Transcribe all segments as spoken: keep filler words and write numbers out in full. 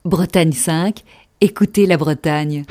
Bretagne cinq, écoutez la Bretagne.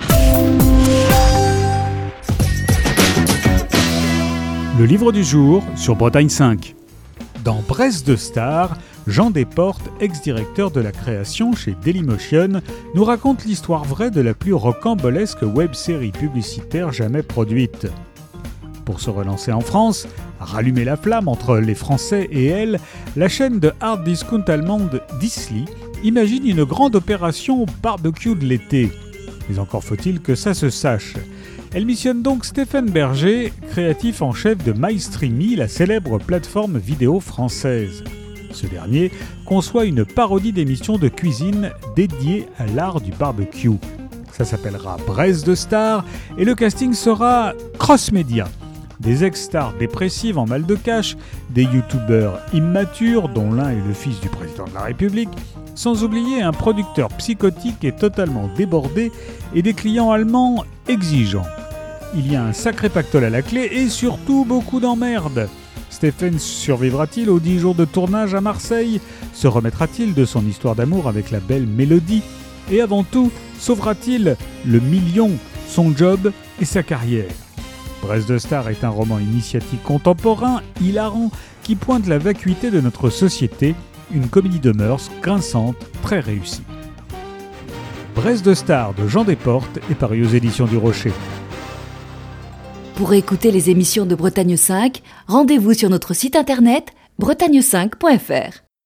Le livre du jour sur Bretagne cinq. Dans Brest de Star, Jean Desportes, ex-directeur de la création chez Dailymotion, nous raconte l'histoire vraie de la plus rocambolesque web-série publicitaire jamais produite. Pour se relancer en France, rallumer la flamme entre les Français et elle, la chaîne de hard discount allemande Dissly imagine une grande opération barbecue de l'été. Mais encore faut-il que ça se sache. Elle missionne donc Stéphane Berger, créatif en chef de MyStreamy, la célèbre plateforme vidéo française. Ce dernier conçoit une parodie d'émission de cuisine dédiée à l'art du barbecue. Ça s'appellera Brest de Star et le casting sera cross-média. Des ex-stars dépressives en mal de cash, des youtubeurs immatures dont l'un est le fils du président de la République, sans oublier un producteur psychotique et totalement débordé et des clients allemands exigeants. Il y a un sacré pactole à la clé et surtout beaucoup d'emmerdes. Stéphane survivra-t-il aux dix jours de tournage à Marseille ? Se remettra-t-il de son histoire d'amour avec la belle Mélodie ? Et avant tout, sauvera-t-il le million, son job et sa carrière ? Brest de Star est un roman initiatique contemporain, hilarant, qui pointe la vacuité de notre société, une comédie de mœurs grinçante, très réussie. Brest de Star de Jean Desportes est paru aux éditions du Rocher. Pour écouter les émissions de Bretagne cinq, rendez-vous sur notre site internet bretagne cinq point f r.